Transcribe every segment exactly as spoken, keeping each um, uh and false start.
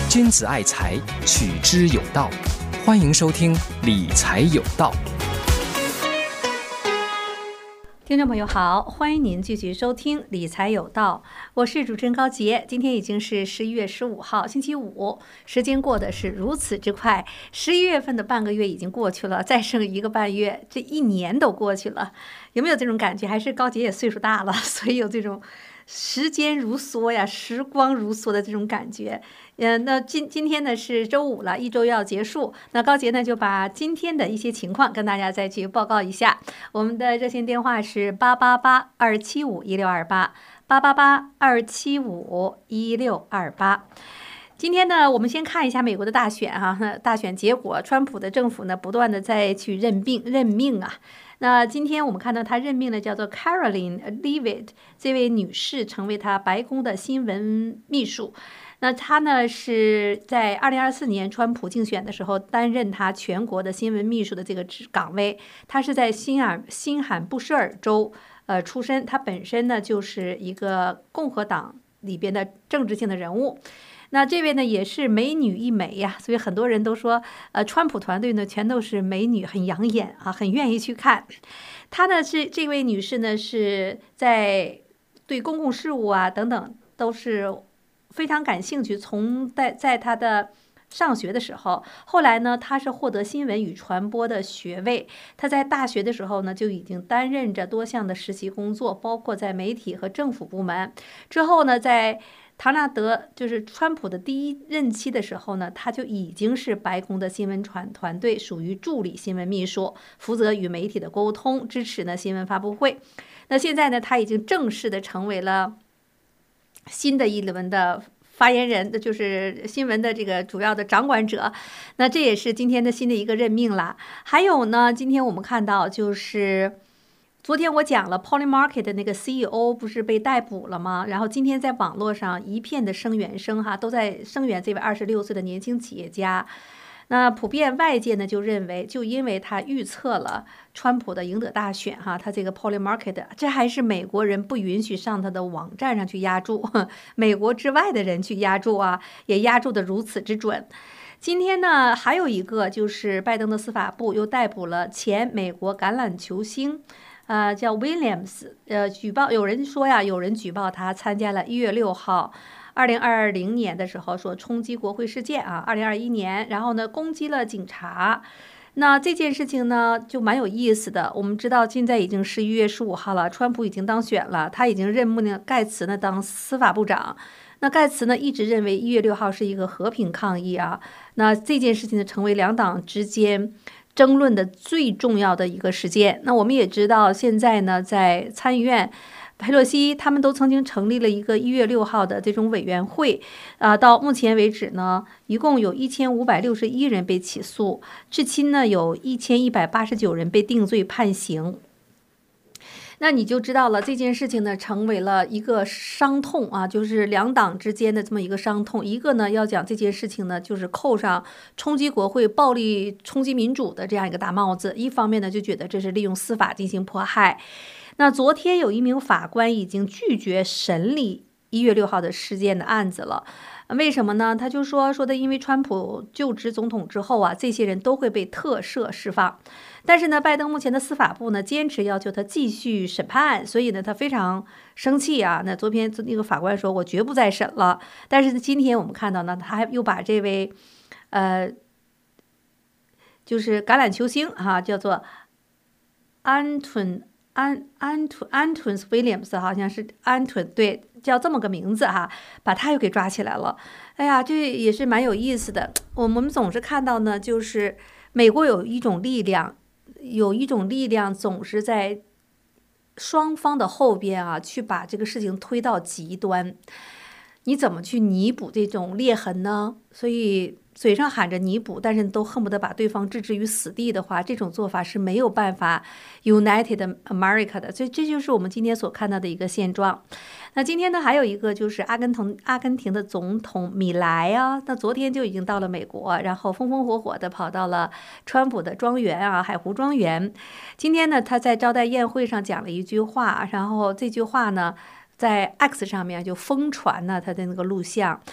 君子爱财，取之有道。欢迎收听理财有道。 听众朋友好，欢迎您继续收听理财有道，我是主持人高杰。今天已经是十一月十五号星期五，时间过得是如此之快，十一月份的半个月已经过去了，再剩一个半月，这一年都过去了。有没有这种感觉？还是高杰也岁数大了，所以有这种时间如梭呀，时光如梭的这种感觉。嗯，那今今天呢是周五了，一周要结束。那高杰呢就把今天的一些情况跟大家再去报告一下。我们的热线电话是八八八二七五一六二八，八八八二七五一六二八。今天呢，我们先看一下美国的大选哈、啊，大选结果，川普的政府呢不断的在去任命任命啊。那今天我们看到他任命的叫做 Caroline Leavitt 这位女士成为他白宫的新闻秘书。那他呢是在二零二四年川普竞选的时候担任他全国的新闻秘书的这个岗位。他是在新罕新罕布什尔州呃出身，他本身呢就是一个共和党里边的政治性的人物。那这位呢也是美女一枚呀，所以很多人都说，呃，川普团队呢全都是美女，很养眼啊，很愿意去看。她呢是这位女士呢是在对公共事务啊等等都是非常感兴趣。从在在她的上学的时候，后来呢她是获得新闻与传播的学位。她在大学的时候呢就已经担任着多项的实习工作，包括在媒体和政府部门。之后呢在唐纳德就是川普的第一任期的时候呢，他就已经是白宫的新闻传团队属于助理新闻秘书，负责与媒体的沟通，支持呢新闻发布会。那现在呢，他已经正式的成为了新的一轮的发言人，就是新闻的这个主要的掌管者。那这也是今天的新的一个任命了。还有呢，今天我们看到就是昨天我讲了 Polymarket 的那个 C E O 不是被逮捕了吗？然后今天在网络上一片的声援声哈，都在声援这位二十六岁的年轻企业家。那普遍外界呢就认为，就因为他预测了川普的赢得大选哈，他这个 Polymarket 这还是美国人不允许上他的网站上去押注，美国之外的人去押注啊，也押注的如此之准。今天呢还有一个就是拜登的司法部又逮捕了前美国橄榄球星。呃，叫 Williams， 呃，举报有人说呀，有人举报他参加了一月六号，二零二零年的时候说冲击国会事件啊，二零二一年，然后呢攻击了警察。那这件事情呢就蛮有意思的。我们知道现在已经十一月十五号了，川普已经当选了，他已经任命了盖茨呢当司法部长。那盖茨呢一直认为一月六号是一个和平抗议啊，那这件事情呢成为两党之间争论的最重要的一个事件。那我们也知道，现在呢，在参议院，佩洛西他们都曾经成立了一个一月六号的这种委员会，啊、呃，到目前为止呢，一共有一千五百六十一人被起诉，至今呢有一千一百八十九人被定罪判刑。那你就知道了，这件事情呢，成为了一个伤痛啊，就是两党之间的这么一个伤痛。一个呢，要讲这件事情呢，就是扣上冲击国会、暴力冲击民主的这样一个大帽子；一方面呢，就觉得这是利用司法进行迫害。那昨天有一名法官已经拒绝审理一月六号的事件的案子了。为什么呢？他就说说的，因为川普就职总统之后啊，这些人都会被特赦释放。但是呢，拜登目前的司法部呢坚持要求他继续审判，所以呢他非常生气啊。那昨天那个法官说，我绝不再审了。但是今天我们看到呢，他又把这位呃就是橄榄球星哈、啊，叫做安顿安安顿安顿 Williams， 好像是安顿，对，叫这么个名字哈，把他又给抓起来了。哎呀，这也是蛮有意思的。我们总是看到呢，就是美国有一种力量。有一种力量总是在双方的后边啊，去把这个事情推到极端。你怎么去弥补这种裂痕呢？所以嘴上喊着弥补，但是都恨不得把对方置之于死地的话，这种做法是没有办法 United America 的。所以这就是我们今天所看到的一个现状。那今天呢，还有一个就是阿根廷阿根廷的总统米莱啊，那昨天就已经到了美国，然后风风火火的跑到了川普的庄园啊，海湖庄园。今天呢，他在招待宴会上讲了一句话，然后这句话呢，在 X 上面就疯传了他的那个录像。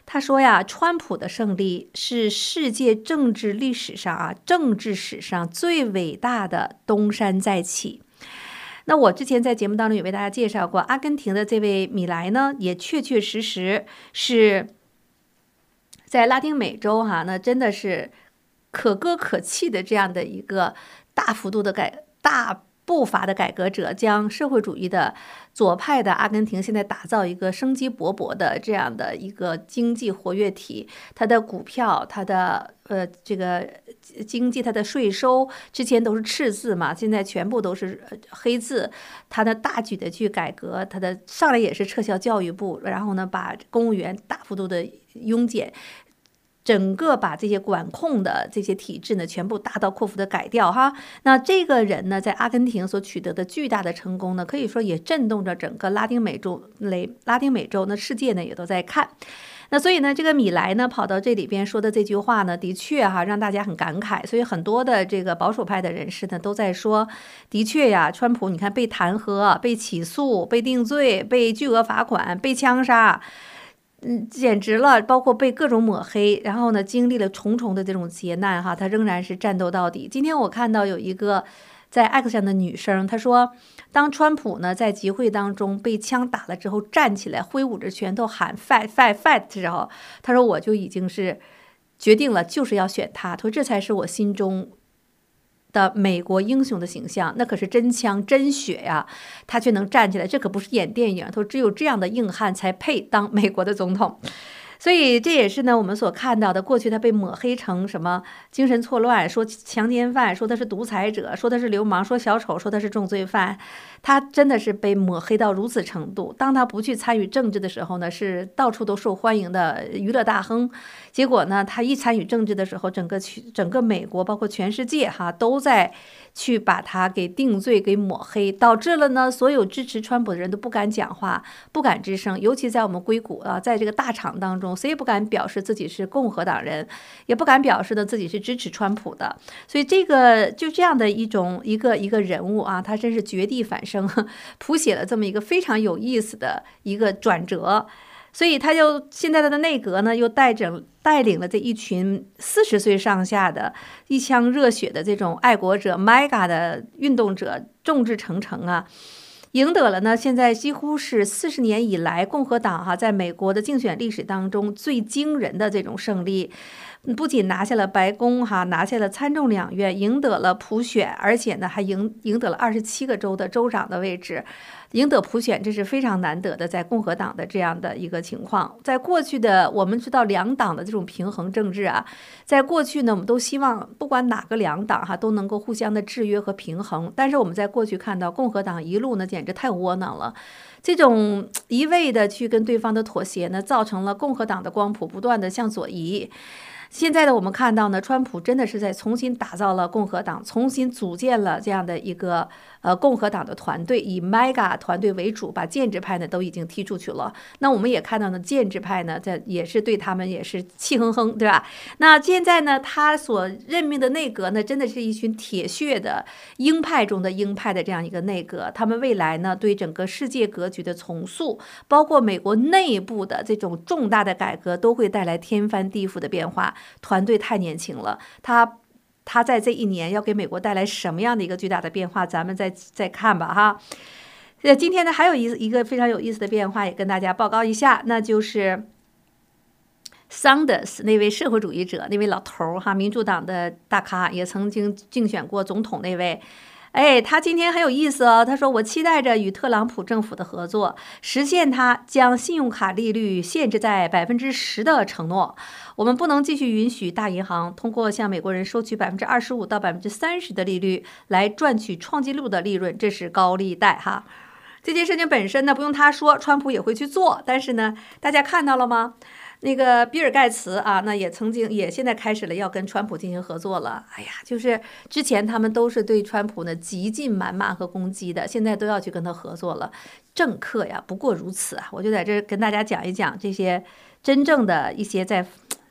他说呀，川普的胜利是世界政治历史上啊，政治史上最伟大的东山再起。那我之前在节目当中也为大家介绍过，阿根廷的这位米莱呢，也确确实实是在拉丁美洲哈、啊，那真的是可歌可泣的这样的一个大幅度的改大步伐的改革者，将社会主义的左派的阿根廷现在打造一个生机勃勃的这样的一个经济活跃体，它的股票，它的呃这个经济，它的税收之前都是赤字嘛，现在全部都是黑字，它的大举的去改革，它的上来也是撤销教育部，然后呢把公务员大幅度的拥减。整个把这些管控的这些体制呢，全部大刀阔斧的改掉哈。那这个人呢，在阿根廷所取得的巨大的成功呢，可以说也震动着整个拉丁美洲类拉丁美洲，那世界呢也都在看。那所以呢，这个米莱呢跑到这里边说的这句话呢，的确哈让大家很感慨。所以很多的这个保守派的人士呢都在说，的确呀，川普你看被弹劾、被起诉、被定罪、被巨额罚款、被枪杀。嗯，简直了，包括被各种抹黑，然后呢，经历了重重的这种劫难哈，他仍然是战斗到底。今天我看到有一个在 X 上的女生，她说，当川普呢在集会当中被枪打了之后，站起来挥舞着拳头喊 fight fight fight 的时候，她说我就已经是决定了，就是要选他，她说这才是我心中的美国英雄的形象，那可是真枪真血呀，他却能站起来，这可不是演电影。他说只有这样的硬汉才配当美国的总统。所以这也是呢我们所看到的，过去他被抹黑成什么精神错乱，说强奸犯，说他是独裁者，说他是流氓，说小丑，说他是重罪犯，他真的是被抹黑到如此程度。当他不去参与政治的时候呢，是到处都受欢迎的娱乐大亨。结果呢，他一参与政治的时候，整个整个美国，包括全世界哈，都在去把他给定罪、给抹黑，导致了呢，所有支持川普的人都不敢讲话，不敢吱声。尤其在我们硅谷啊，在这个大厂当中，谁也不敢表示自己是共和党人，也不敢表示呢自己是支持川普的。所以这个就这样的一种一个一个人物啊，他真是绝地反生，谱写了这么一个非常有意思的一个转折。所以他就现在他的内阁呢，又带着带领了这一群四十岁上下的一腔热血的这种爱国者 M A G A 的运动者，众志成城啊，赢得了呢现在几乎是四十年以来共和党哈、啊、在美国的竞选历史当中最惊人的这种胜利。不仅拿下了白宫哈，拿下了参众两院，赢得了普选，而且呢还赢赢得了二十七个州的州长的位置。赢得普选，这是非常难得的，在共和党的这样的一个情况。在过去的我们知道两党的这种平衡政治啊，在过去呢，我们都希望不管哪个两党哈都能够互相的制约和平衡。但是我们在过去看到共和党一路呢，简直太窝囊了。这种一味的去跟对方的妥协呢，造成了共和党的光谱不断的向左移。现在的我们看到呢，川普真的是在重新打造了共和党，重新组建了这样的一个呃共和党的团队，以 M A G A 团队为主，把建制派呢都已经踢出去了。那我们也看到呢，建制派呢在也是对他们也是气哼哼，对吧？那现在呢，他所任命的内阁呢，真的是一群铁血的鹰派中的鹰派的这样一个内阁，他们未来呢对整个世界格局的重塑，包括美国内部的这种重大的改革，都会带来天翻地覆的变化。团队太年轻了，他他在这一年要给美国带来什么样的一个巨大的变化，咱们再再看吧哈。呃，今天呢还有一一个非常有意思的变化，也跟大家报告一下，那就是桑德斯那位社会主义者，那位老头哈，民主党的大咖，也曾经竞选过总统那位。哎，他今天很有意思哦。他说：“我期待着与特朗普政府的合作，实现他将信用卡利率限制在百分之十的承诺。我们不能继续允许大银行通过向美国人收取百分之二十五到百分之三十的利率来赚取创纪录的利润，这是高利贷哈。”这件事情本身呢，不用他说，川普也会去做。但是呢，大家看到了吗？那个比尔盖茨啊，那也曾经也现在开始了要跟川普进行合作了。哎呀，就是之前他们都是对川普呢极尽谩骂和攻击的，现在都要去跟他合作了。政客呀，不过如此啊！我就在这跟大家讲一讲这些真正的一些在。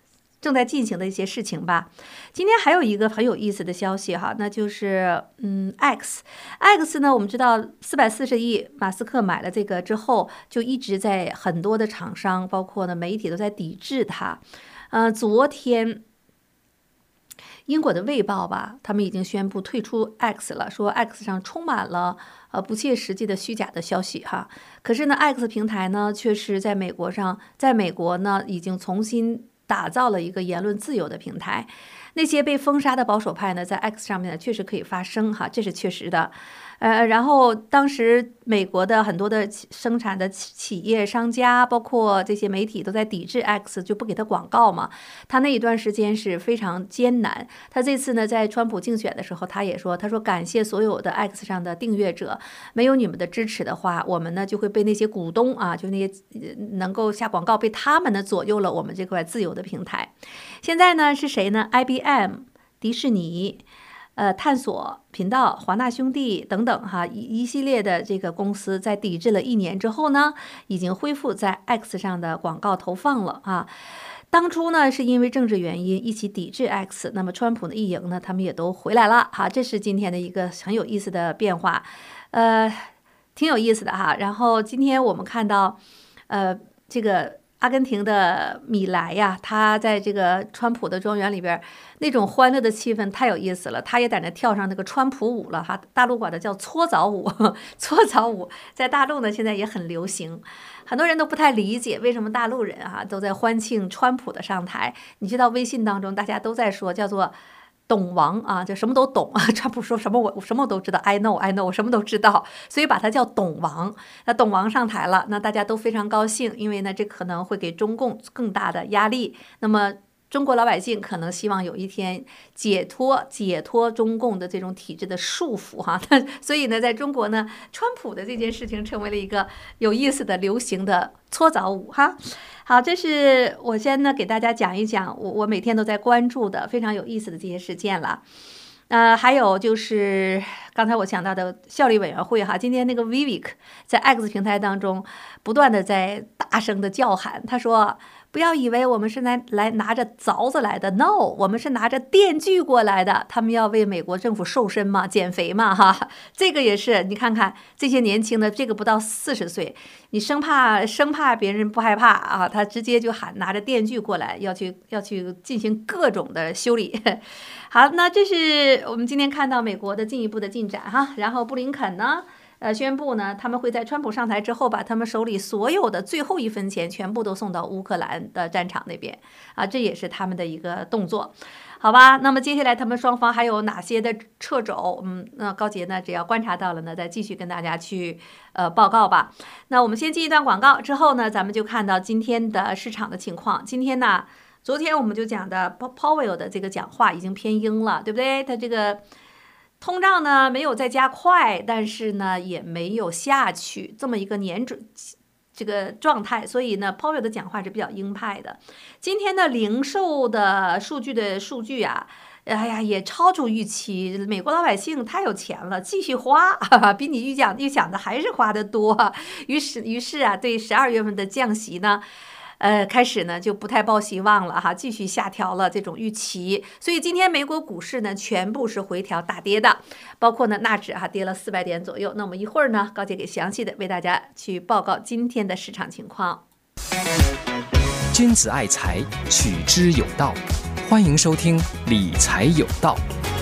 正在进行的一些事情吧。今天还有一个很有意思的消息哈，那就是嗯 X X 呢，我们知道四百四十亿，马斯克买了这个之后，就一直在很多的厂商，包括呢媒体都在抵制它。呃，昨天英国的卫报吧，他们已经宣布退出 X 了，说 X 上充满了呃不切实际的虚假的消息哈。可是呢 ，X 平台呢，却是在美国上，在美国呢已经重新打造了一个言论自由的平台。那些被封杀的保守派呢，在 X 上面呢确实可以发声哈，这是确实的。呃，然后当时美国的很多的生产的企业、商家，包括这些媒体都在抵制 X， 就不给他广告嘛。他那一段时间是非常艰难。他这次呢，在川普竞选的时候，他也说，他说感谢所有的 X 上的订阅者，没有你们的支持的话，我们呢就会被那些股东啊，就那些能够下广告，被他们呢左右了我们这块自由的平台。现在呢是谁呢 ？I B M、迪士尼。呃，探索频道、华纳兄弟等等哈，一一系列的这个公司在抵制了一年之后呢，已经恢复在 X 上的广告投放了啊。当初呢是因为政治原因一起抵制 X， 那么川普的一赢呢，他们也都回来了哈。这是今天的一个很有意思的变化，呃，挺有意思的哈。然后今天我们看到，呃，这个。阿根廷的米莱呀，他在这个川普的庄园里边，那种欢乐的气氛太有意思了。他也在那跳上那个川普舞了哈，大陆管它叫搓澡舞。搓澡舞在大陆呢现在也很流行，很多人都不太理解为什么大陆人啊都在欢庆川普的上台。你知道微信当中大家都在说叫做懂王啊，就什么都懂啊。川普说什么我我什么都知道 ，I know I know， 我什么都知道，所以把他叫懂王。那懂王上台了，那大家都非常高兴，因为呢这可能会给中共更大的压力。那么中国老百姓可能希望有一天解脱解脱中共的这种体制的束缚哈。所以呢，在中国呢，川普的这件事情成为了一个有意思的流行的搓澡舞哈。好，这是我先呢给大家讲一讲我我每天都在关注的非常有意思的这些事件了。呃，还有就是刚才我讲到的效力委员会哈，今天那个 Vivek 在 X 平台当中不断的在大声的叫喊，他说不要以为我们是来来拿着凿子来的 ，no， 我们是拿着电锯过来的。他们要为美国政府瘦身嘛，减肥嘛，哈，这个也是。你看看这些年轻的，这个不到四十岁，你生怕生怕别人不害怕啊，他直接就喊拿着电锯过来，要去要去进行各种的修理。好，那这是我们今天看到美国的进一步的进展哈。然后布林肯呢？呃，宣布呢，他们会在川普上台之后，把他们手里所有的最后一分钱全部都送到乌克兰的战场那边啊，这也是他们的一个动作，好吧？那么接下来他们双方还有哪些的掣肘？嗯，那高杰呢，只要观察到了呢，再继续跟大家去呃报告吧。那我们先进一段广告，之后呢，咱们就看到今天的市场的情况。今天呢，昨天我们就讲的 Powell 的这个讲话已经偏鹰了，对不对？他这个。通胀呢没有再加快，但是呢也没有下去，这么一个年准这个状态，所以呢 Powell 的讲话是比较鹰派的。今天的零售的数据的数据啊，哎呀也超出预期，美国老百姓太有钱了，继续花，比你预想预想的还是花的多。于是于是啊，对十二月份的降息呢。呃，开始呢就不太抱希望了哈，继续下调了这种预期，所以今天美国股市呢全部是回调大跌的，包括呢纳指哈跌了四百点左右。那我们一会儿呢，高姐给详细的为大家去报告今天的市场情况。 君子爱财，取之有道。欢迎收听理财有道。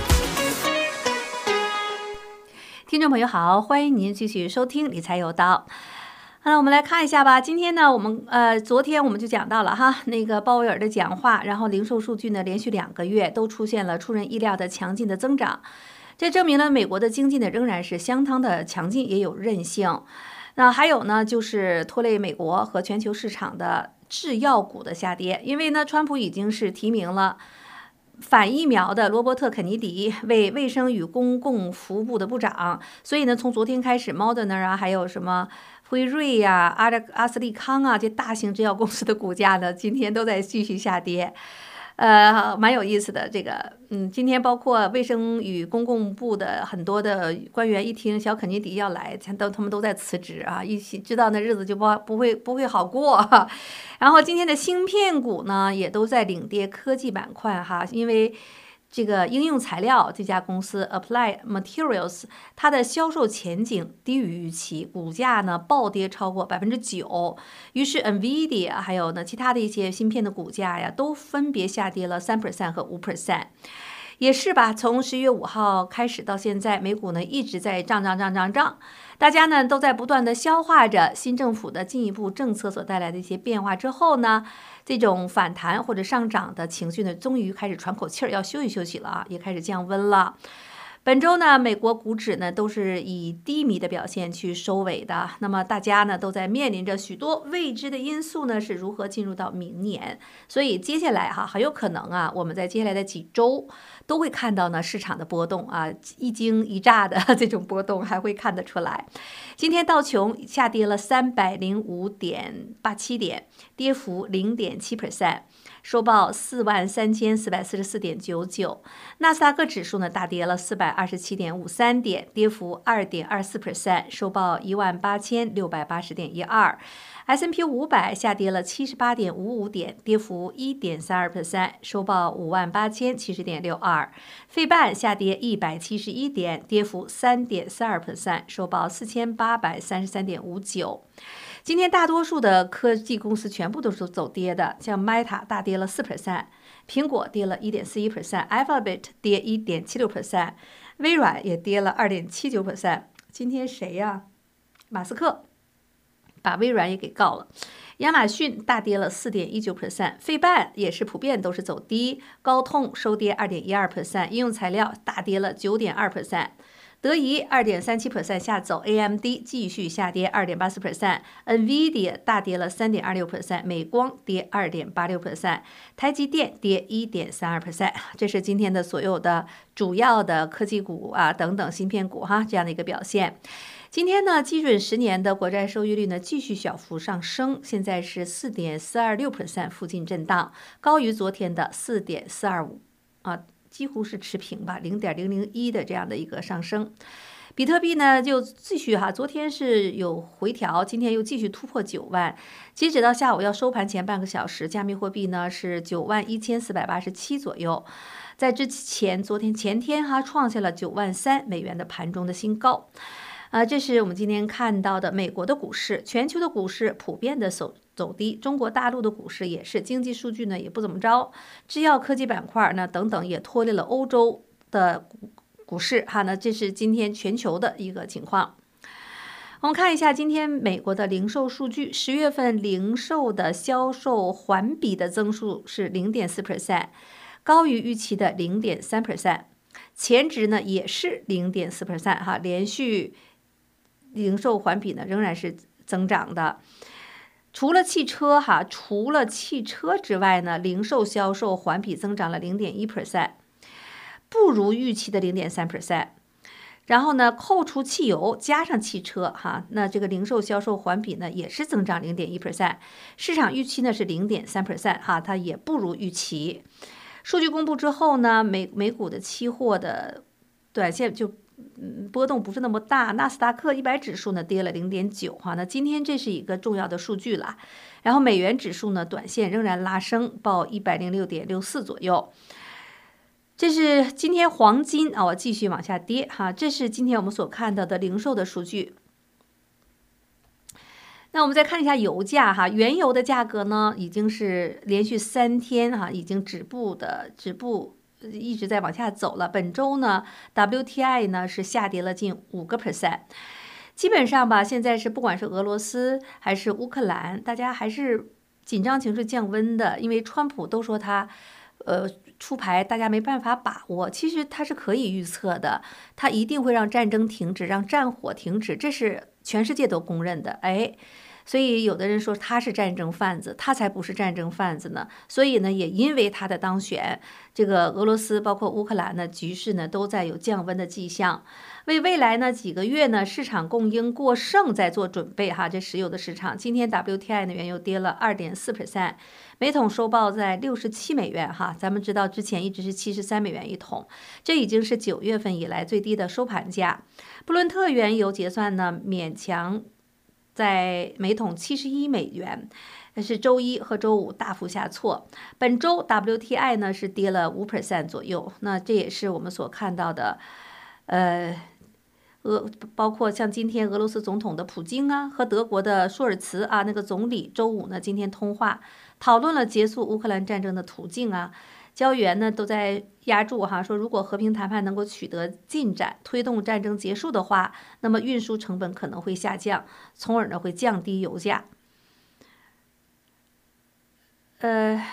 听众朋友好，欢迎您继续收听理财有道。那我们来看一下吧。今天呢，我们呃，昨天我们就讲到了哈，那个鲍威尔的讲话，然后零售数据呢，连续两个月都出现了出人意料的强劲的增长，这证明了美国的经济呢仍然是相当的强劲，也有韧性。那还有呢，就是拖累美国和全球市场的制药股的下跌，因为呢，川普已经是提名了反疫苗的罗伯特·肯尼迪为卫生与公共服务部的部长，所以呢，从昨天开始 ，Moderna 啊，还有什么辉瑞呀、啊、阿阿斯利康啊，这大型制药公司的股价呢，今天都在继续下跌。 呃，蛮有意思的。这个，嗯，今天包括卫生与公共部的很多的官员一听小肯尼迪要来，都他们都在辞职啊，一起知道那日子就不不会不会好过哈。然后今天的芯片股呢，也都在领跌科技板块哈，因为这个应用材料这家公司 Applied Materials， 它的销售前景低于预期，股价呢暴跌超过百分之九。于是 Nvidia 还有呢其他的一些芯片的股价呀，都分别下跌了三 percent 和五 percent。也是吧，从十一月五号开始到现在，美股呢一直在涨涨涨涨涨，大家呢都在不断的消化着新政府的进一步政策所带来的一些变化之后呢，这种反弹或者上涨的情绪呢，终于开始喘口气儿，要休息休息了啊，也开始降温了。本周呢，美国股指呢都是以低迷的表现去收尾的。那么大家呢都在面临着许多未知的因素呢，是如何进入到明年？所以接下来哈，很有可能啊，我们在接下来的几周都会看到呢市场的波动啊，一惊一乍的这种波动还会看得出来。今天道琼下跌了三百零五点八七点，跌幅零点七 percent。收报四万三千四百四十四点九九，纳斯达克指数呢大跌了四百二十七点五三点，跌幅二点二四 percent， 收报一万八千六百八十点一二。S and P 五百下跌了七十八点五五点，跌幅一点三二 percent， 收报五万八千七十点六二。费半下跌一百七十一点，跌幅三点四二 percent， 收报四千八百三十三点五九。今天大多数的科技公司全部都是走跌的，像 Meta 大跌了四 percent， 苹果跌了一点四一 percent，Alphabet 跌一点七六 percent， 微软也跌了二点七九 percent。今天谁呀？马斯克把微软也给告了。亚马逊大跌了四点一九 percent， 费半也是普遍都是走低，高通收跌二点一二 percent， 应用材料大跌了九点二 percent。德仪 二点三七 percent 下走 ，A M D 继续下跌 二点八四 percent，Nvidia 大跌了 三点二六 percent， 美光跌 二点八六 percent， 台积电跌 一点三二 percent。这是今天的所有的主要的科技股啊等等芯片股哈这样的一个表现。今天呢，基准十年的国债收益率呢继续小幅上升，现在是 四点四二六 percent 附近震荡，高于昨天的 四点四二五 啊。几乎是持平吧，零点零零一的这样的一个上升。比特币呢就继续哈，昨天是有回调，今天又继续突破九万。截止到下午要收盘前半个小时，加密货币呢是九万一千四百八十七左右。在之前，昨天前天哈创下了九万三美元的盘中的新高。啊，这是我们今天看到的美国的股市，全球的股市普遍的走走低，中国大陆的股市也是，经济数据呢也不怎么着，制药科技板块呢等等也拖累了欧洲的股股市哈。那这是今天全球的一个情况。我们看一下今天美国的零售数据，十月份零售的销售环比的增速是 零点四 percent， 高于预期的 零点三 percent， 前值呢也是 零点四 percent 哈，连续零售环比呢仍然是增长的。除了汽车哈，除了汽车之外呢，零售销售环比增长了 零点一 percent， 不如预期的 零点三 percent。然后呢，扣除汽油加上汽车哈，那这个零售销售环比呢也是增长 零点一 percent， 市场预期呢是 零点三 percent 哈，它也不如预期。数据公布之后呢，美美股的期货的短线就嗯，波动不是那么大，纳斯达克一百指数呢跌了 零点九 哈，那今天这是一个重要的数据了。然后美元指数呢短线仍然拉升，报一百零六点六四左右。这是今天黄金啊，我继续往下跌哈，这是今天我们所看到的零售的数据。那我们再看一下油价哈，原油的价格呢已经是连续三天哈，已经止步的止步。一直在往下走了。本周呢 ，W T I 呢是下跌了近五个 percent。基本上吧，现在是不管是俄罗斯还是乌克兰，大家还是紧张情绪降温的，因为川普都说他，呃，出牌大家没办法把握。其实他是可以预测的，他一定会让战争停止，让战火停止，这是全世界都公认的。哎。 所以有的人说他是战争贩子，他才不是战争贩子呢。所以呢，也因为他的当选，这个俄罗斯包括乌克兰呢，局势呢都在有降温的迹象，为未来呢几个月呢市场供应过剩在做准备哈。这石油的市场，今天 W T I 呢原油跌了 二点四 percent， 每桶收报在六十七美元哈。咱们知道之前一直是七十三美元一桶，这已经是九月份以来最低的收盘价。布伦特原油结算呢勉强在每桶七十一美元，但是周一和周五大幅下挫。本周 W T I 呢是跌了 百分之五 左右，那这也是我们所看到的，呃，俄包括像今天俄罗斯总统的普京啊和德国的舒尔茨啊那个总理，周五呢今天通话讨论了结束乌克兰战争的途径啊。交易员呢都在压注哈，说如果和平谈判能够取得进展，推动战争结束的话，那么运输成本可能会下降，从而呢会降低油价。呃，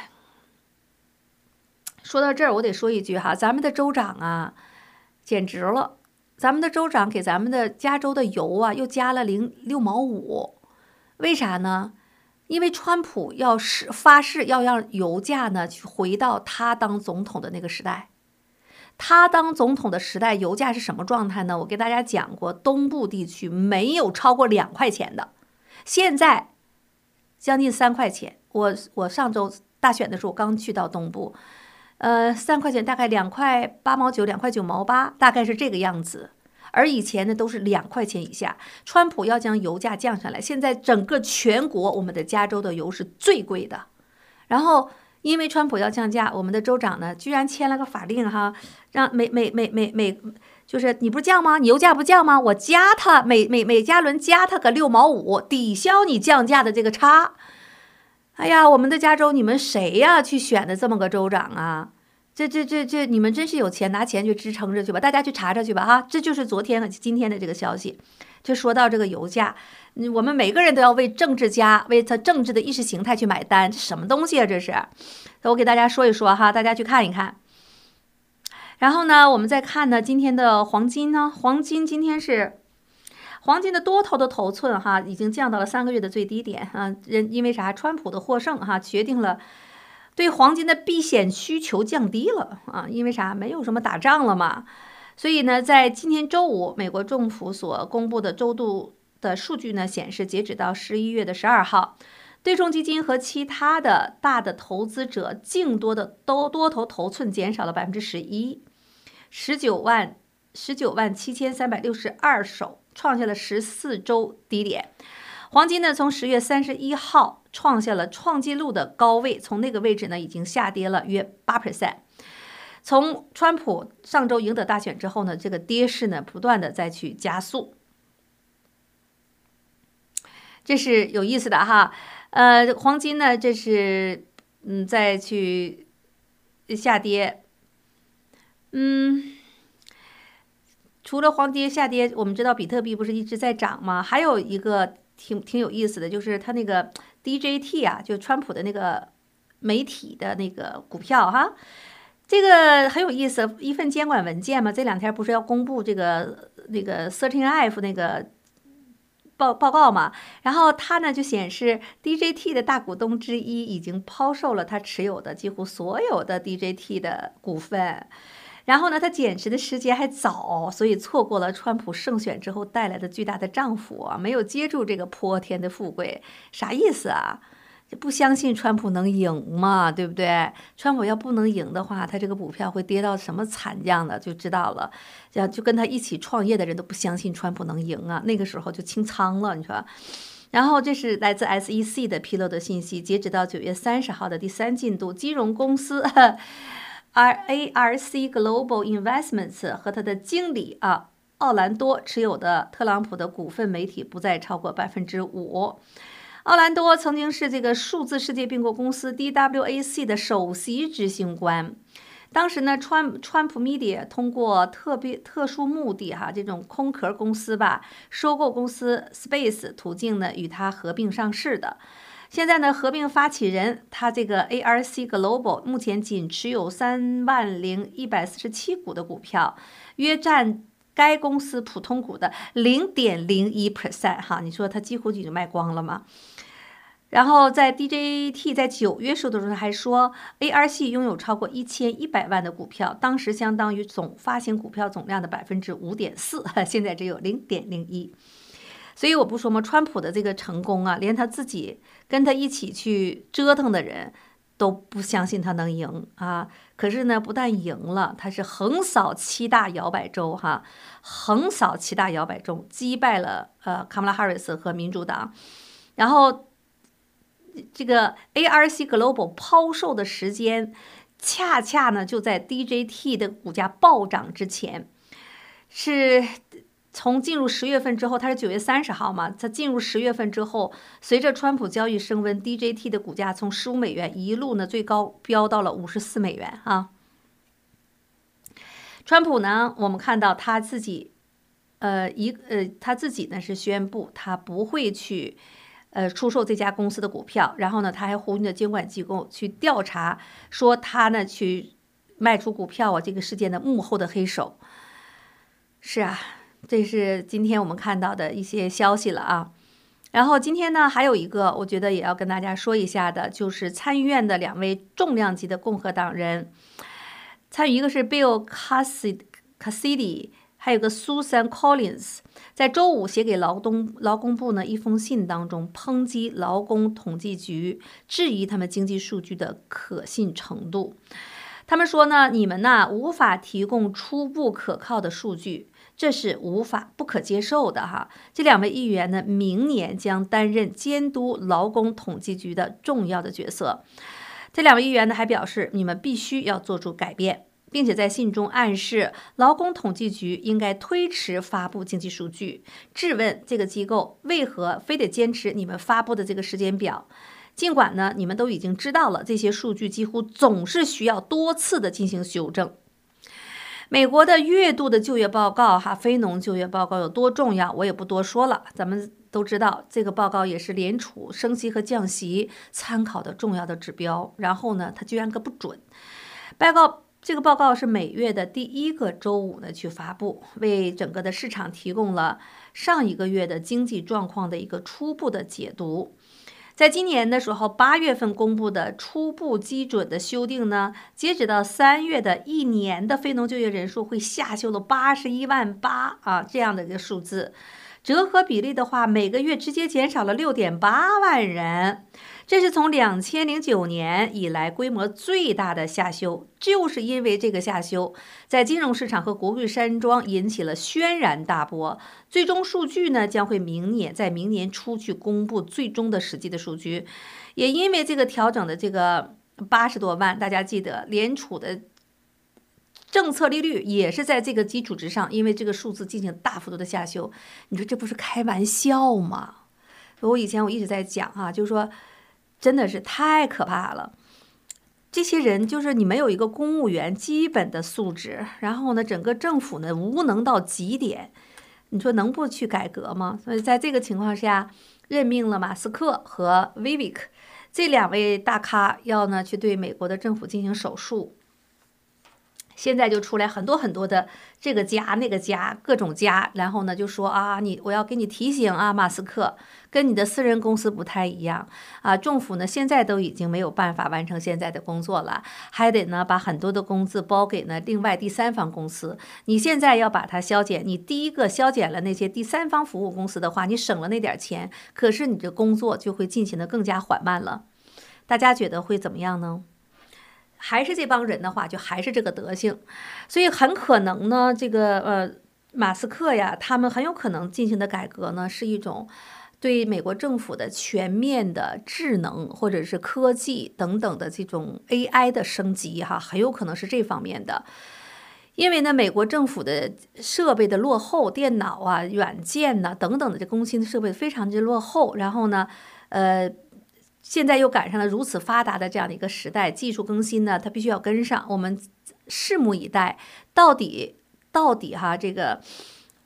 说到这儿，我得说一句哈，咱们的州长啊，简直了！咱们的州长给咱们的加州的油啊又加了零六毛五，为啥呢？因为川普要是发誓要让油价呢去回到他当总统的那个时代，他当总统的时代油价是什么状态呢？我给大家讲过，东部地区没有超过两块钱的，现在将近三块钱。我我上周大选的时候刚去到东部，呃，三块钱大概两块八毛九，两块九毛八，大概是这个样子。而以前呢都是两块钱以下，川普要将油价降下来，现在整个全国我们的加州的油是最贵的。然后因为川普要降价，我们的州长呢居然签了个法令哈，让每每每每每就是你不是降吗？你油价不降吗？我加它每每每加仑加它个六毛五，抵消你降价的这个差。哎呀，我们的加州你们谁呀去选的这么个州长啊？这这这这，你们真是有钱，拿钱去支撑着去吧，大家去查查去吧哈。这就是昨天和今天的这个消息。就说到这个油价，我们每个人都要为政治家、为他政治的意识形态去买单，这什么东西啊？这是，我给大家说一说哈，大家去看一看。然后呢，我们再看呢，今天的黄金呢，黄金今天是黄金的多头的头寸哈，已经降到了三个月的最低点啊。人因为啥？川普的获胜哈，决定了。对黄金的避险需求降低了啊，因为啥？没有什么打仗了嘛，所以呢，在今天周五，美国政府所公布的周度的数据呢显示，截止到十一月的十二号，对冲基金和其他的大的投资者净多的多多头头寸减少了百分之十一，十九万十九万七千三百六十二手，创下了十四周低点。黄金呢，从十月三十一号创下了创纪录的高位，从那个位置呢，已经下跌了约 百分之八。从川普上周赢得大选之后呢，这个跌势呢，不断的再去加速，这是有意思的哈。呃，黄金呢，这是嗯，再去下跌，嗯。除了黄金下跌，我们知道比特币不是一直在涨吗？还有一个挺挺有意思的，就是它那个 D J T 啊，就川普的那个媒体的那个股票哈，这个很有意思。一份监管文件嘛，这两天不是要公布这个那个 十三 F 那个报报告嘛，然后它呢就显示 D J T 的大股东之一已经抛售了他持有的几乎所有的 D J T 的股份。然后呢，他减持的时间还早，所以错过了川普胜选之后带来的巨大的涨幅啊，没有接住这个泼天的富贵，啥意思啊？就不相信川普能赢嘛，对不对？川普要不能赢的话，他这个股票会跌到什么惨样的，就知道了。就跟他一起创业的人都不相信川普能赢啊，那个时候就清仓了，你说。然后这是来自 S E C 的披露的信息，截止到九月三十号的第三进度，金融公司。而 A R C Global Investments 和他的经理啊奥兰多持有的特朗普的股份媒体不再超过百分之五。奥兰多曾经是这个数字世界并购公司 D W A C 的首席执行官。当时呢，川川普 Media 通过特别特殊目的哈这种空壳公司吧，收购公司 Space 途径呢与它合并上市的。现在呢，合并发起人他这个 A R C Global 目前仅持有三万零一百四十七股的股票，约占该公司普通股的 零点零一 percent 哈，你说它几乎已经卖光了吗？然后在 D J T 在九月收的时候还说 A R C 拥有超过一千一百万的股票，当时相当于总发行股票总量的 百分之五点四， 现在只有 零点零一。所以我不说吗，川普的这个成功啊，连他自己跟他一起去折腾的人都不相信他能赢啊。可是呢，不但赢了，他是横扫七大摇摆州哈，横扫七大摇摆州，击败了呃卡马拉哈里斯和民主党。然后这个 A R C Global 抛售的时间，恰恰呢就在 D J T 的股价暴涨之前，是从进入十月份之后，它是九月三十号嘛，它进入十月份之后，随着川普交易升温 ，D J T 的股价从十五美元一路呢最高飙到了五十四美元啊。川普呢，我们看到他自己，呃，一呃他自己呢是宣布他不会去。呃，出售这家公司的股票，然后呢，他还呼吁的监管机构去调查，说他呢去卖出股票啊，这个事件的幕后的黑手。是啊，这是今天我们看到的一些消息了啊。然后今天呢，还有一个我觉得也要跟大家说一下的，就是参议院的两位重量级的共和党人，参与一个是 Bill Cassidy，还有个 Susan Collins， 在周五写给劳动劳工部呢一封信当中，抨击劳工统计局，质疑他们经济数据的可信程度。他们说呢，你们呢无法提供初步可靠的数据，这是无法不可接受的哈。这两位议员呢，明年将担任监督劳工统计局的重要的角色。这两位议员呢还表示，你们必须要做出改变。并且在信中暗示，劳工统计局应该推迟发布经济数据，质问这个机构为何非得坚持你们发布的这个时间表。尽管呢，你们都已经知道了，这些数据几乎总是需要多次的进行修正。美国的月度的就业报告，哈，非农就业报告有多重要，我也不多说了。咱们都知道，这个报告也是联储升息和降息参考的重要的指标。然后呢，它居然个不准。报告。这个报告是每月的第一个周五呢去发布，为整个的市场提供了上一个月的经济状况的一个初步的解读。在今年的时候，八月份公布的初步基准的修订呢，截止到三月的一年的非农就业人数会下修了八十一万八啊，这样的一个数字。折合比例的话，每个月直接减少了 六点八万人，这是从两千零九年以来规模最大的下修。就是因为这个下修，在金融市场和国会山庄引起了轩然大波。最终数据呢，将会明年在明年初去公布最终的实际的数据。也因为这个调整的这个八十多万，大家记得联储的政策利率也是在这个基础之上，因为这个数字进行大幅度的下修，你说这不是开玩笑吗？我以前我一直在讲啊，就是说真的是太可怕了。这些人就是你没有一个公务员基本的素质，然后呢，整个政府呢无能到极点，你说能不去改革吗？所以在这个情况下，任命了马斯克和 Vivek 这两位大咖，要呢去对美国的政府进行手术。现在就出来很多很多的这个家那个家各种家，然后呢就说啊，你我要给你提醒啊，马斯克跟你的私人公司不太一样啊，政府呢现在都已经没有办法完成现在的工作了，还得呢把很多的工资包给呢另外第三方公司。你现在要把它削减，你第一个削减了那些第三方服务公司的话，你省了那点钱，可是你的工作就会进行的更加缓慢了。大家觉得会怎么样呢？还是这帮人的话，就还是这个德行，所以很可能呢，这个呃马斯克呀，他们很有可能进行的改革呢，是一种对美国政府的全面的智能或者是科技等等的这种 A I 的升级哈，很有可能是这方面的。因为呢，美国政府的设备的落后，电脑啊、软件呐、啊、等等的这更新的设备非常之落后，然后呢，呃。现在又赶上了如此发达的这样的一个时代，技术更新呢，它必须要跟上。我们拭目以待，到底到底哈这个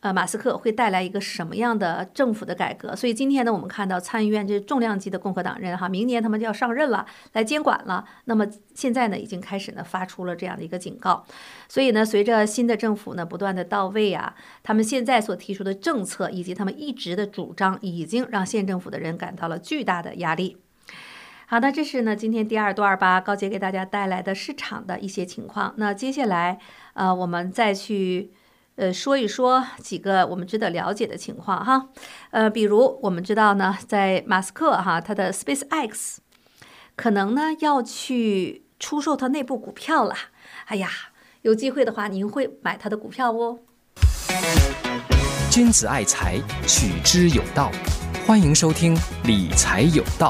呃，马斯克会带来一个什么样的政府的改革？所以今天呢，我们看到参议院这重量级的共和党人哈，明年他们就要上任了，来监管了。那么现在呢，已经开始呢发出了这样的一个警告。所以呢，随着新的政府呢不断的到位啊，他们现在所提出的政策以及他们一直的主张，已经让县政府的人感到了巨大的压力。好的，这是呢今天第二段吧，高杰给大家带来的市场的一些情况。那接下来呃，我们再去。呃，说一说几个我们值得了解的情况哈，呃，比如我们知道呢，在马斯克哈他的 SpaceX 可能呢要去出售他内部股票了。哎呀，有机会的话，您会买他的股票哦。 君子爱财，取之有道。欢迎收听理财有道。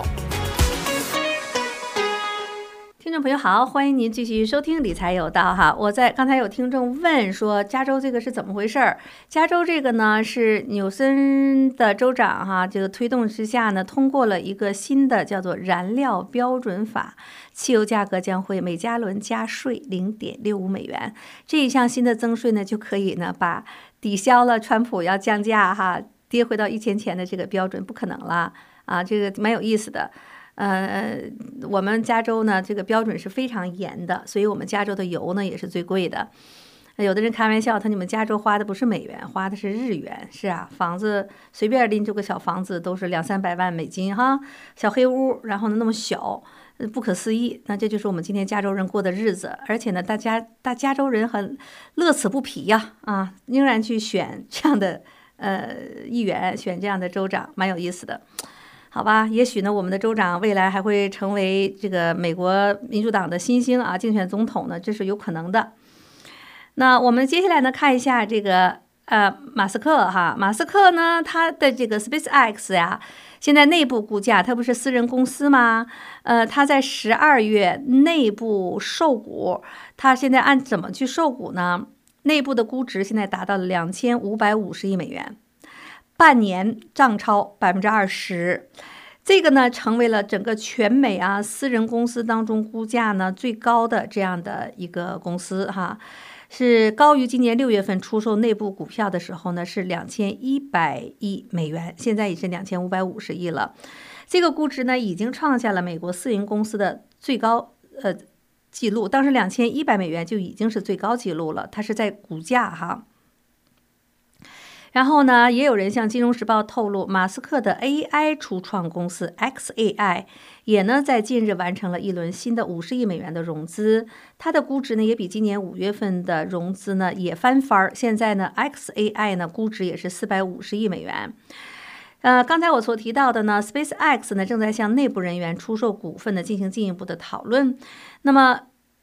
听众朋友好，欢迎您继续收听理财有道哈。我在刚才有听众问说，加州这个是怎么回事儿？加州这个呢是纽森的州长哈，这个推动之下呢，通过了一个新的叫做燃料标准法，汽油价格将会每加仑加税零点六五美元。这一项新的增税呢，就可以呢把抵消了川普要降价哈，跌回到一千前的这个标准，不可能了啊，这个蛮有意思的。呃，我们加州呢，这个标准是非常严的，所以我们加州的油呢也是最贵的。有的人开玩笑，他你们加州花的不是美元，花的是日元。是啊，房子随便拎出个小房子都是两三百万美金哈，小黑屋，然后呢那么小，不可思议。那这就是我们今天加州人过的日子，而且呢，大家大加州人很乐此不疲呀，啊，仍然去选这样的呃议员，选这样的州长，蛮有意思的。好吧，也许呢，我们的州长未来还会成为这个美国民主党的新星啊，竞选总统呢，这是有可能的。那我们接下来呢，看一下这个呃马斯克哈，马斯克呢，他的这个 SpaceX 呀，现在内部估价，它不是私人公司吗？呃，他在十二月内部售股，他现在按怎么去售股呢？内部的估值现在达到了两千五百五十亿美元。半年涨超百分之二十，这个呢成为了整个全美啊私人公司当中估价呢最高的这样的一个公司哈，是高于今年六月份出售内部股票的时候呢是两千一百亿美元，现在已是两千五百五十亿了。这个估值呢已经创下了美国私营公司的最高呃记录，当时两千一百美元就已经是最高记录了，它是在股价哈。然后呢，也有人向《金融时报》透露，马斯克的 A I 初创公司 X A I 也呢在近日完成了一轮新的五十亿美元的融资，它的估值呢也比今年五月份的融资呢也翻番，现在呢 X A I 呢估值也是四百五十亿美元。呃，刚才我所提到的呢 ，SpaceX 呢正在向内部人员出售股份呢进行进一步的讨论。那么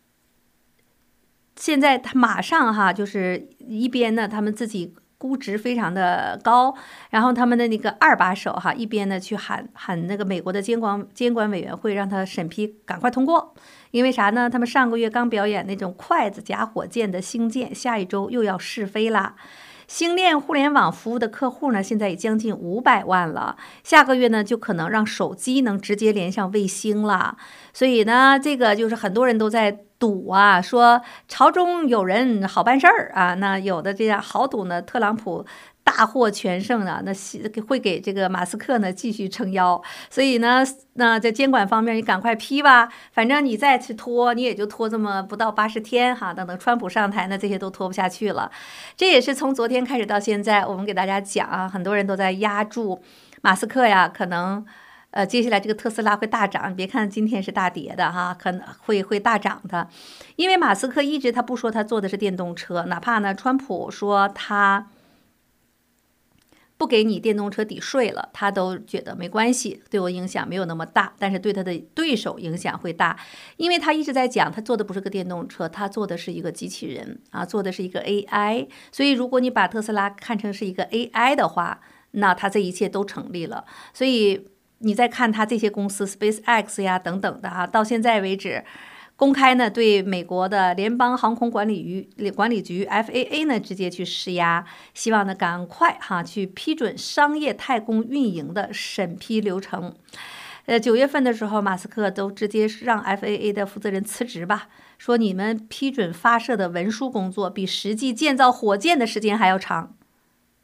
现在他马上哈，就是一边呢他们自己估值非常的高，然后他们的那个二把手哈，一边呢去喊喊那个美国的监管监管委员会让他审批赶快通过，因为啥呢？他们上个月刚表演那种筷子夹火箭的星舰，下一周又要试飞啦。星链互联网服务的客户呢，现在也将近五百万了，下个月呢就可能让手机能直接连上卫星了。所以呢，这个就是很多人都在赌啊，说朝中有人好办事儿啊。那有的这样豪赌呢，特朗普大获全胜呢，那会给这个马斯克呢继续撑腰。所以呢，那在监管方面，你赶快批吧，反正你再去拖，你也就拖这么不到八十天哈。等等川普上台呢，这些都拖不下去了。这也是从昨天开始到现在，我们给大家讲啊，很多人都在压住马斯克呀，可能。呃，接下来这个特斯拉会大涨，别看今天是大跌的哈，可能会会大涨的，因为马斯克一直他不说他做的是电动车，哪怕呢川普说他不给你电动车抵税了，他都觉得没关系，对我影响没有那么大，但是对他的对手影响会大，因为他一直在讲他做的不是个电动车，他做的是一个机器人啊，做的是一个 A I， 所以如果你把特斯拉看成是一个 A I 的话，那他这一切都成立了，所以。你再看他这些公司 SpaceX 呀等等的哈，到现在为止，公开呢对美国的联邦航空管理局管理局 F A A 呢直接去施压，希望呢赶快哈去批准商业太空运营的审批流程。呃，九月份的时候，马斯克都直接让 F A A 的负责人辞职吧，说你们批准发射的文书工作比实际建造火箭的时间还要长。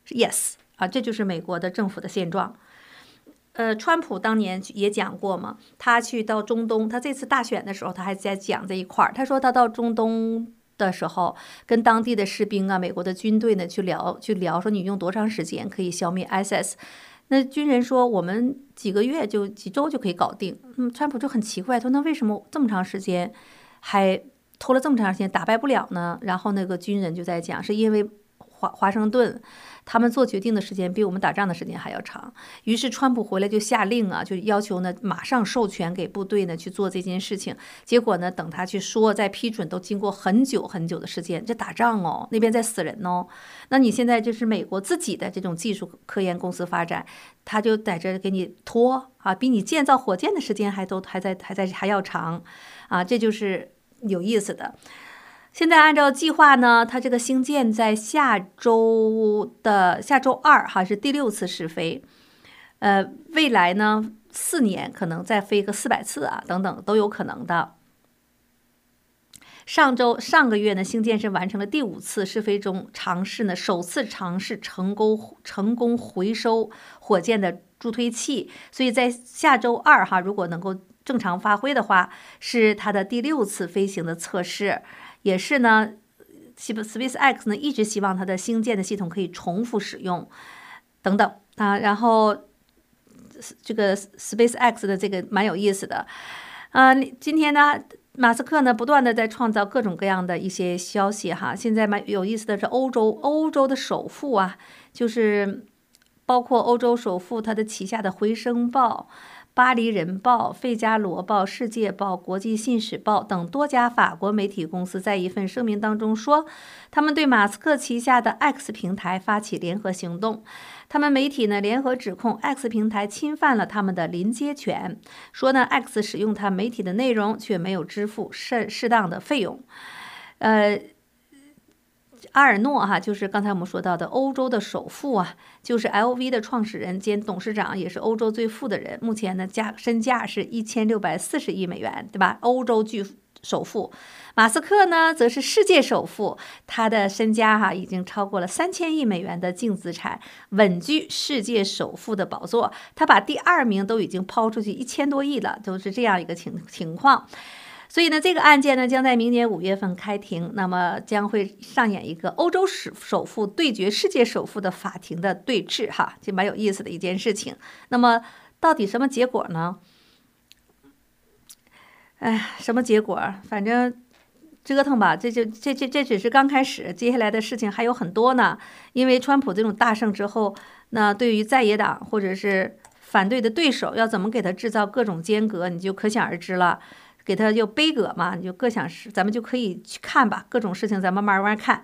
Yes 啊，这就是美国的政府的现状。呃，川普当年也讲过嘛，他去到中东，他这次大选的时候，他还在讲这一块儿。他说他到中东的时候，跟当地的士兵啊，美国的军队呢去聊，去聊说你用多长时间可以消灭 I S I S。那军人说我们几个月就几周就可以搞定。嗯，川普就很奇怪，说那为什么这么长时间还拖了这么长时间打败不了呢？然后那个军人就在讲，是因为华华盛顿他们做决定的时间比我们打仗的时间还要长。于是川普回来就下令啊，就要求呢马上授权给部队呢去做这件事情。结果呢，等他去说再批准，都经过很久很久的时间。这打仗哦，那边在死人哦。那你现在就是美国自己的这种技术科研公司发展，他就在这给你拖啊，比你建造火箭的时间还都还在还在还要长啊，这就是有意思的。现在按照计划呢，它这个星舰在下周的下周二哈是第六次试飞，呃，未来呢四年可能再飞个四百次啊，等等都有可能的。上周上个月呢，星舰是完成了第五次试飞中尝试呢，首次尝试成功成功回收火箭的助推器，所以在下周二哈，如果能够正常发挥的话，是它的第六次飞行的测试。也是呢 ，SpaceX 呢一直希望它的星舰的系统可以重复使用，等等啊。然后这个 SpaceX 的这个蛮有意思的，呃，今天呢，马斯克呢不断的在创造各种各样的一些消息哈。现在蛮有意思的是，欧洲欧洲的首富啊，就是包括欧洲首富他的旗下的回声报、巴黎人报、费加罗报、世界报、国际信使报等多家法国媒体公司在一份声明当中说，他们对马斯克旗下的 X 平台发起联合行动。他们媒体呢联合指控 X 平台侵犯了他们的临接权，说呢 X 使用他媒体的内容却没有支付适适当的费用。呃。阿尔诺哈，就是刚才我们说到的欧洲的首富啊，就是 L V 的创始人兼董事长，也是欧洲最富的人。目前呢，价身价是一千六百四十亿美元，对吧？欧洲巨首富。马斯克呢，则是世界首富，他的身家哈已经超过了三千亿美元的净资产，稳居世界首富的宝座。他把第二名都已经抛出去一千多亿了，都是这样一个情情况。所以呢，这个案件呢将在明年五月份开庭，那么将会上演一个欧洲首富对决世界首富的法庭的对峙，哈，这蛮有意思的一件事情。那么到底什么结果呢？哎，什么结果？反正折腾吧，这就这这这只是刚开始，接下来的事情还有很多呢。因为川普这种大胜之后，那对于在野党或者是反对的对手，要怎么给他制造各种间隔，你就可想而知了。给他就杯葛嘛，你就各想事，咱们就可以去看吧，各种事情咱慢慢慢慢看。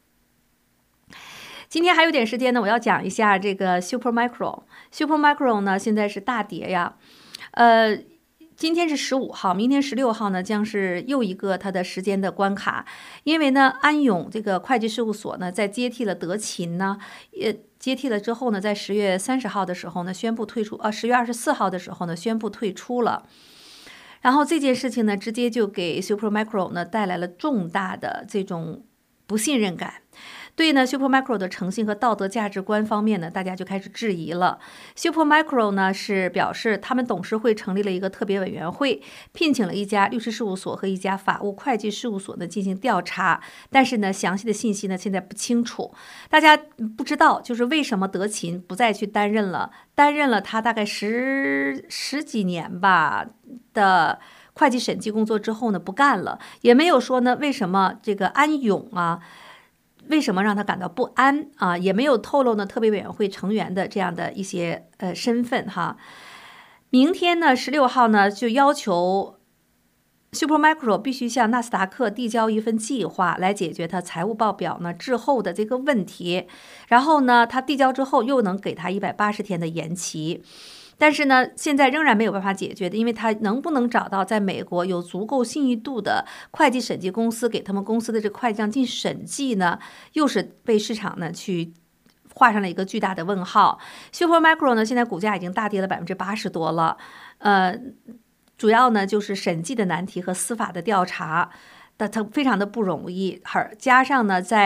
今天还有点时间呢，我要讲一下这个 Supermicro。Supermicro 呢现在是大跌呀，呃，今天是十五号，明天十六号呢将是又一个它的时间的关卡，因为呢安永这个会计事务所呢在接替了德勤呢，也接替了之后呢，在十月三十号的时候呢宣布退出，呃，十月二十四号的时候呢宣布退出了。然后这件事情呢，直接就给 Supermicro 呢带来了重大的这种不信任感。对呢 Supermicro 的诚信和道德价值观方面呢，大家就开始质疑了。Supermicro 呢是表示他们董事会成立了一个特别委员会，聘请了一家律师事务所和一家法务会计事务所呢进行调查，但是呢详细的信息呢现在不清楚，大家不知道就是为什么德勤不再去担任了，担任了他大概十十几年吧的会计审计工作之后呢不干了，也没有说呢为什么这个安永啊。为什么让他感到不安啊？也没有透露呢特别委员会成员的这样的一些呃身份哈。明天呢，十六号呢就要求 Supermicro 必须向纳斯达克递交一份计划来解决他财务报表呢滞后的这个问题。然后呢，他递交之后又能给他一百八十天的延期。但是呢，现在仍然没有办法解决的，因为他能不能找到在美国有足够信誉度的会计审计公司给他们公司的这个会计账进审计呢，又是被市场呢去画上了一个巨大的问号。Supermicro 呢，现在股价已经大跌了百分之八十多了，呃，主要呢就是审计的难题和司法的调查，但它非常的不容易，加上呢在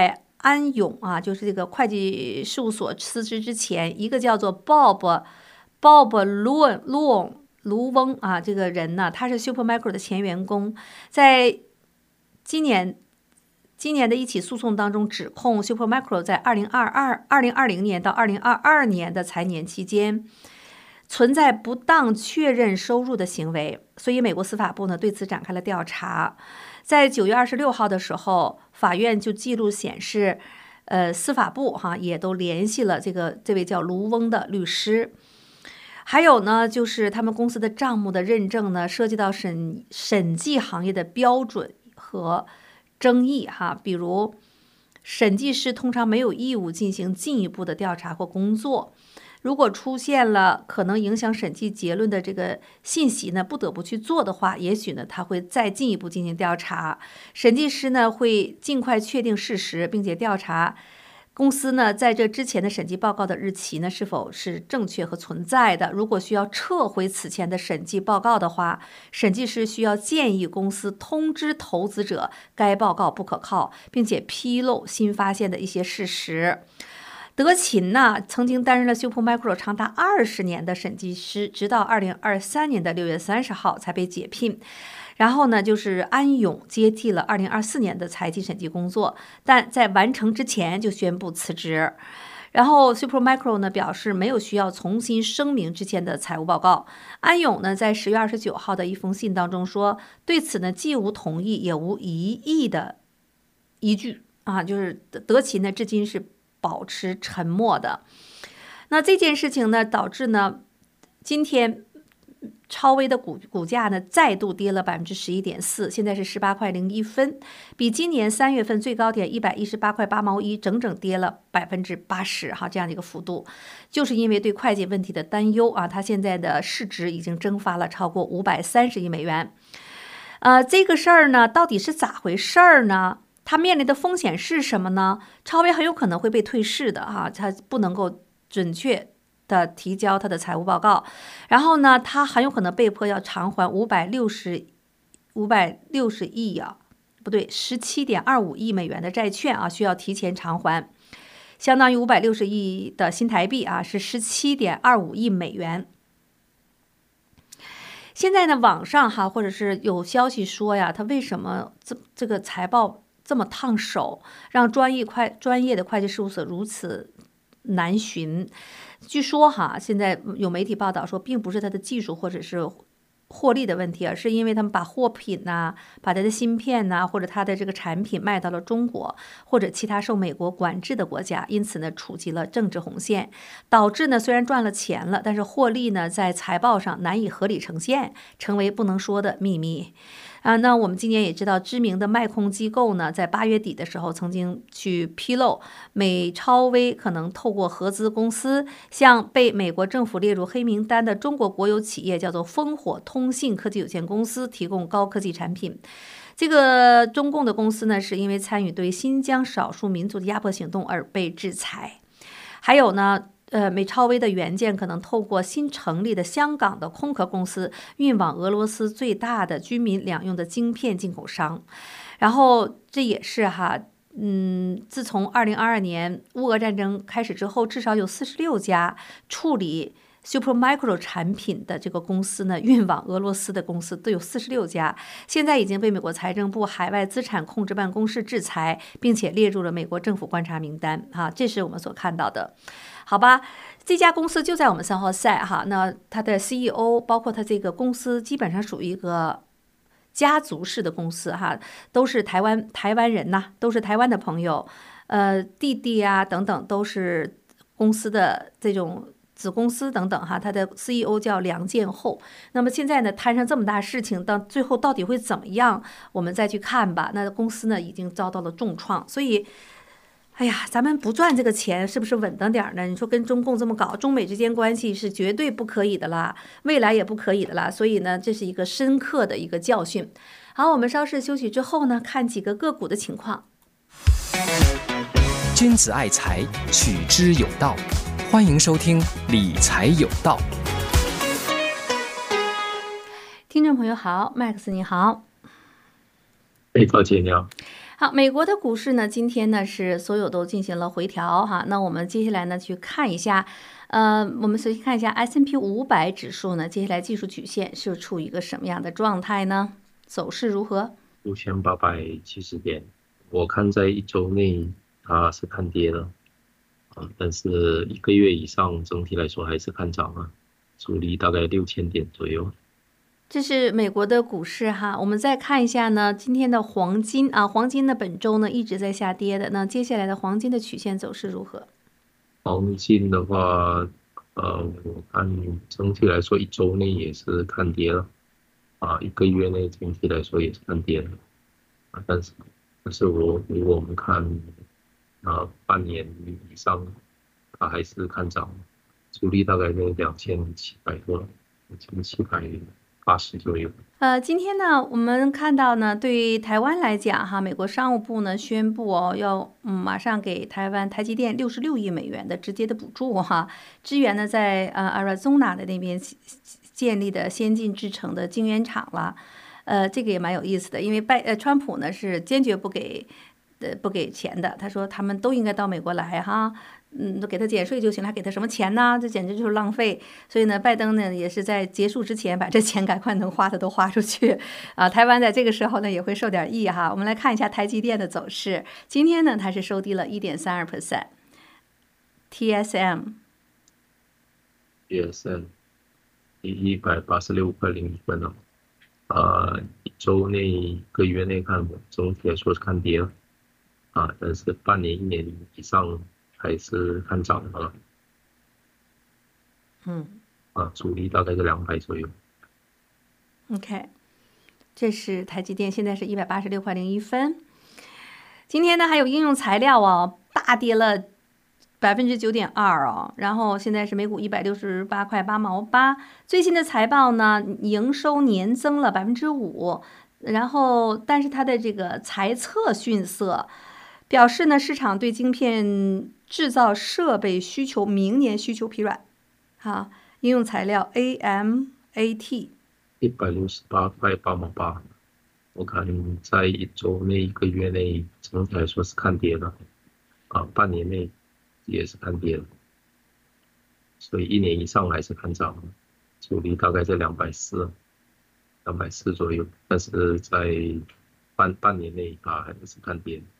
安永啊，就是这个会计事务所辞职之前，一个叫做 Bob Bob 卢卢卢翁啊，这个人呢，他是 Supermicro 的前员工，在今年今年的一起诉讼当中，指控 Supermicro 在二零二二、二零二零年到二零二二年的财年期间，存在不当确认收入的行为，所以美国司法部呢对此展开了调查。在九月二十六号的时候，法院就记录显示，呃，司法部哈也都联系了这个这位叫卢翁的律师。还有呢，就是他们公司的账目的认证呢，涉及到审审计行业的标准和争议哈，比如审计师通常没有义务进行进一步的调查或工作。如果出现了可能影响审计结论的这个信息呢，不得不去做的话，也许呢他会再进一步进行调查。审计师呢会尽快确定事实，并且调查公司呢在这之前的审计报告的日期呢是否是正确和存在的。如果需要撤回此前的审计报告的话，审计师需要建议公司通知投资者该报告不可靠，并且披露新发现的一些事实。德勤呢曾经担任了 Supermicro 长达二十年的审计师，直到二零二三年的六月三十号才被解聘。然后呢，就是安永接替了二零二四年的财经审计工作，但在完成之前就宣布辞职。然后 Supermicro 呢表示没有需要重新声明之前的财务报告。安永呢在十月二十九号的一封信当中说，对此呢既无同意也无异议的依据啊，就是德勤呢至今是保持沉默的。那这件事情呢导致呢今天超微的股股价呢再度跌了百分之十一点四，现在是十八块零一分，比今年三月份最高点一百一十八块八毛一整整跌了百分之八十哈，这样的一个幅度，就是因为对会计问题的担忧啊，它现在的市值已经蒸发了超过五百三十亿美元。呃，这个事儿呢到底是咋回事儿呢？它面临的风险是什么呢？超微很有可能会被退市的哈，它不能够准确的提交他的财务报告，然后呢，他很有可能被迫要偿还五百六十五百六十亿啊，不对，十七点二五亿美元的债券啊，需要提前偿还，相当于五百六十亿的新台币啊，是十七点二五亿美元。现在呢，网上哈，或者是有消息说呀，他为什么这这个财报这么烫手，让专业会专业的会计事务所如此难寻？据说哈，现在有媒体报道说，并不是它的技术或者是获利的问题，而是因为他们把货品呐、啊、把它的芯片呐、啊，或者它的这个产品卖到了中国或者其他受美国管制的国家，因此呢，触及了政治红线，导致呢虽然赚了钱了，但是获利呢在财报上难以合理呈现，成为不能说的秘密。啊，那我们今年也知道，知名的卖空机构呢，在八月底的时候曾经去披露，美超微可能透过合资公司向被美国政府列入黑名单的中国国有企业，叫做烽火通信科技有限公司，提供高科技产品。这个中共的公司呢，是因为参与对新疆少数民族的压迫行动而被制裁。还有呢，呃，美超微的元件可能透过新成立的香港的空壳公司运往俄罗斯最大的军民两用的晶片进口商。然后这也是哈，嗯，自从二零二二年乌俄战争开始之后，至少有四十六家处理Supermicro 产品的这个公司呢，运往俄罗斯的公司都有四十六家，现在已经被美国财政部海外资产控制办公室制裁，并且列入了美国政府观察名单。哈，这是我们所看到的。好吧，这家公司就在我们三号赛哈，那它的 C E O 包括它这个公司基本上属于一个家族式的公司哈，都是台湾台湾人呐，都是台湾的朋友，呃，弟弟啊等等都是公司的这种子公司等等哈，他的 C E O 叫梁建厚。那么现在呢，摊上这么大事情，到最后到底会怎么样，我们再去看吧。那公司呢已经遭到了重创，所以哎呀，咱们不赚这个钱是不是稳当点呢？你说跟中共这么搞，中美之间关系是绝对不可以的啦，未来也不可以的啦。所以呢，这是一个深刻的一个教训。好，我们稍事休息之后呢，看几个个股的情况。 君子爱财，取之有道。欢迎收听理财有道。 听众朋友好，麦克斯你好。 哎，高姐你好。 好，美国的股市呢，今天呢是所有都进行了回调哈。那我们接下来呢去看一下，呃，我们首先看一下 S and P 五百指数呢，接下来技术曲线是处于一个什么样的状态呢？走势如何？ 六千八百七十点，我看在一周内它是看跌的，啊，但是一个月以上整体来说还是看涨啊，主力大概六千点左右。 这是美国的股市哈，我们再看一下呢，今天的黄金啊，黄金呢本周呢一直在下跌的，那接下来的黄金的曲线走势如何？ 黄金的话，呃，我看整体来说一周内也是看跌了，啊，一个月内整体来说也是看跌了，啊，但是但是我如果我们看啊半年以上，它还是看涨，主力大概在两千七百多，两千七百。八十左右。 呃，今天呢，我们看到呢，对于台湾来讲，哈，美国商务部呢宣布哦，要嗯马上给台湾台积电六十六亿美元的直接的补助哈，支援呢在呃 Arizona 的那边建立的先进制程的晶圆厂了，呃，这个也蛮有意思的，因为拜呃川普呢是坚决不给呃不给钱的，他说他们都应该到美国来哈。嗯，都给他减税就行了，还给他什么钱呢？这简直就是浪费。所以呢，拜登呢也是在结束之前把这钱赶快能花的都花出去啊。台湾在这个时候呢也会受点益哈。我们来看一下台积电的走势，今天呢它是收低了 一点三二 percent。T S M，T S M 一百八十六块零一分了，呃，一周内一个月内看，总体来说是看跌了，啊，但是半年一年以上。还是看涨的， 嗯， 啊，主力大概是两百左右。 OK， 这是台积电，现在是一百八十六块零一分。今天呢，还有应用材料哦，大跌了百分之九点二哦，然后现在是每股一百六十八块八毛八。最新的财报呢，营收年增了百分之五，然后但是它的这个财测逊色，表示呢市场对晶片制造设备需求明年需求疲软，哈，应用材料 A M A T 一百六十八块八毛八，我看在一周内一个月内整体来说是看跌的，啊，半年内也是看跌的，所以一年以上还是看涨的，主力大概在两百四，两百四左右，但是在半半年内啊还是看跌的。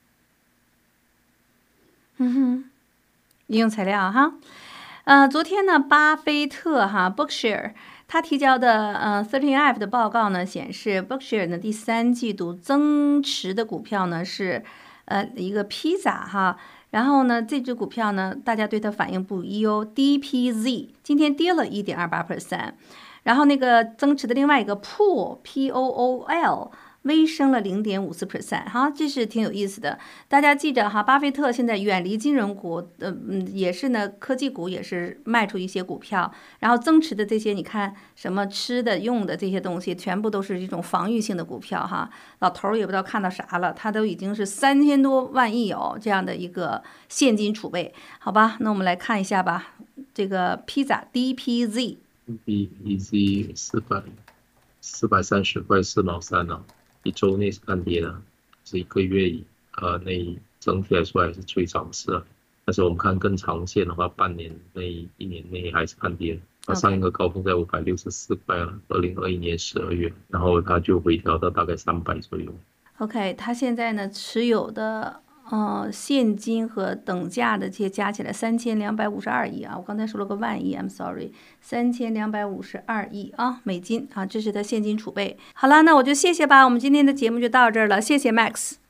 嗯哼。应用材料哈，呃，昨天呢，巴菲特哈 Berkshire 他提交的呃 thirteen F 的报告呢显示 ，Berkshire 呢第三季度增持的股票呢是呃一个披萨哈，然后呢这只股票呢大家对它反应不一哦 ，D P Z 今天跌了 一点二八 percent， 然后那个增持的另外一个 Pool P O O L。微升了 零点五四 percent， 哈，这是挺有意思的。大家记着哈，巴菲特现在远离金融股，呃，嗯，也是呢，科技股也是卖出一些股票，然后增持的这些，你看什么吃的、用的这些东西，全部都是一种防御性的股票哈。老头儿也不知道看到啥了，他都已经是三千多万亿哦这样的一个现金储备，好吧？那我们来看一下吧，这个披萨 D P Z，D P Z 四百四百三十块四毛三呢。一周内是看跌的，是一个月以呃内整体来说还是追涨势啊。但是我们看更长线的话，半年内、一年内还是看跌。它上一个高峰在五百六十四块了，二零二一年十二月，然后它就回调到大概三百左右。 OK， 它现在呢持有的呃现金和等价的这些加起来三千两百五十二亿啊，我刚才说了个万亿 ，I'm sorry， 三千两百五十二亿啊美金啊，这是它现金储备。好了，那我就谢谢吧，我们今天的节目就到这儿了，谢谢 Max。